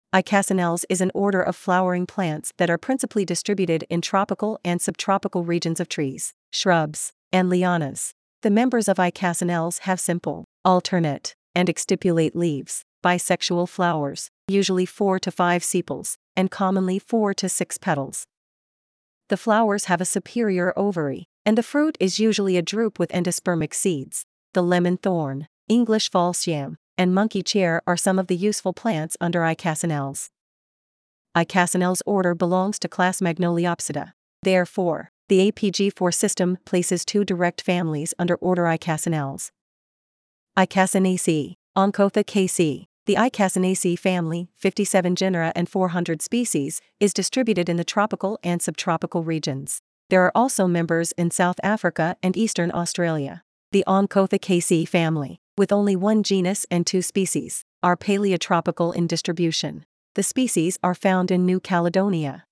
Icacinalis is an order of flowering plants that are principally distributed in tropical and subtropical regions of trees, shrubs, and lianas. The members of Icacinalis have simple, alternate, and exstipulate leaves, bisexual flowers, usually 4 to 5 sepals, and commonly 4 to 6 petals. The flowers have a superior ovary, and the fruit is usually a drupe with endospermic seeds. The lemon thorn, English false yam, and monkey chair are some of the useful plants under Icacinalis. Icacinalis order belongs to class Magnoliopsida. Therefore, the APG4 system places 2 direct families under order Icacinalis. Icacinaceae, Onchothecaceae. The Icacinaceae family, 57 genera and 400 species, is distributed in the tropical and subtropical regions. There are also members in South Africa and Eastern Australia. The Onchothecaceae family, with only 1 genus and 2 species, are paleotropical in distribution. The species are found in New Caledonia.